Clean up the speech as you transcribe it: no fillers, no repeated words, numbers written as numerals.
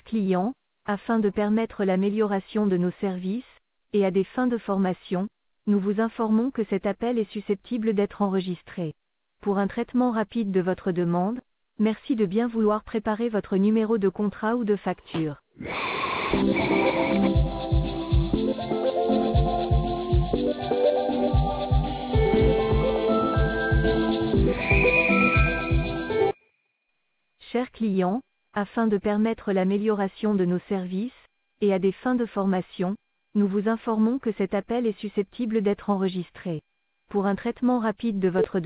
clients, afin de permettre l'amélioration de nos services, et à des fins de formation, nous vous informons que cet appel est susceptible d'être enregistré. Pour un traitement rapide de votre demande, merci de bien vouloir préparer votre numéro de contrat ou de facture. Chers clients, afin de permettre l'amélioration de nos services, et à des fins de formation, nous vous informons que cet appel est susceptible d'être enregistré. Pour un traitement rapide de votre